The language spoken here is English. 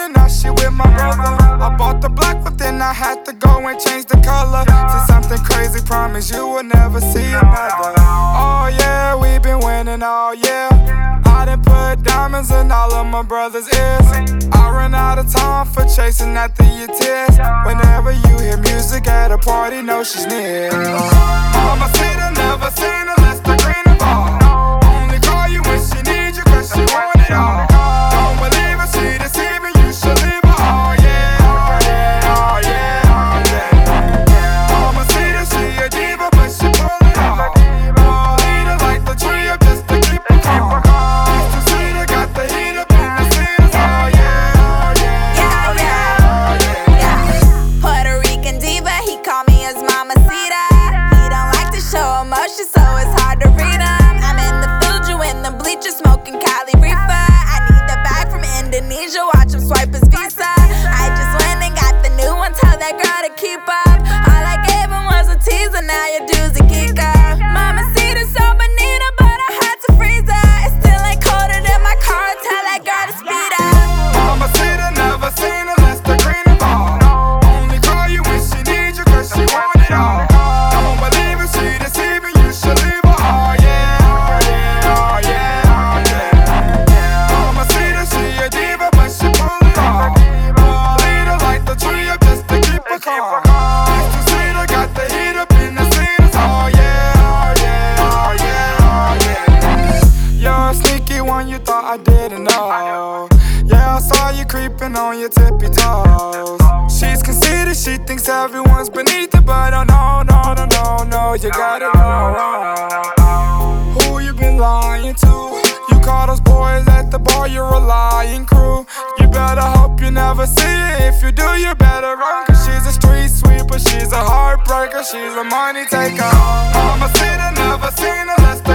and now she with my brother. I bought the black, but then I had to go and change the color to something crazy, promise you will never see another. Oh yeah, we been winning all year. I done put diamonds in all of my brother's ears. I run out of time for chasing after your tears. Whenever you hear music at a party, know she's near. Mama said I never seen her less than green and ball. Only call you when she needs you, cause she want it all. Don't believe her, she deceiving, you should leave her. Oh yeah, oh yeah, oh yeah, oh yeah. Mama said that she a diva, but she pull it off. I'll lead her like the tree up just to keep her calm. She's too sweet, I got the heat up in the cedars. Oh yeah, oh yeah, oh yeah, oh yeah. Puerto Rican diva, he call me his mamacita. He don't like to show emotion, so it's hard to read him. I'm in the Fuji in the bleachers, smoking Cali reefer. I need the bag from Indonesia, watch him swipe his visa. I just went and got the new one, tell that girl to keep up. All I gave him was a teaser, now your dude's a geeker. Mamacita so bonita, but I had to freeze her. It still ain't colder than my car, tell that girl to speed up. Mama said I never seen her less than green and ball. Only call you when she needs you, cause she want it all. Don't believe her, she deceiving, you should leave her. Oh yeah, oh yeah, oh yeah, oh yeah. Mama said that she a diva, but she pull it off. I'll lead her like the tree up just to keep her calm. She's too sweet, I got the heat up in the cedars. Oh yeah, oh yeah, oh yeah, oh yeah. You're a sneaky one, you thought I didn't know. Yeah, I saw you creeping on your tippy toes. She's conceited, she thinks everyone's beneath her, but oh no, no, no, no, no, you got it all wrong. Who you been lying to? You call those boys at the bar, you're a lying crew. You better hope you never see it. If you do, you better run, cause she's a street sweeper, she's a heartbreaker, she's a money taker. Mama said I never seen her less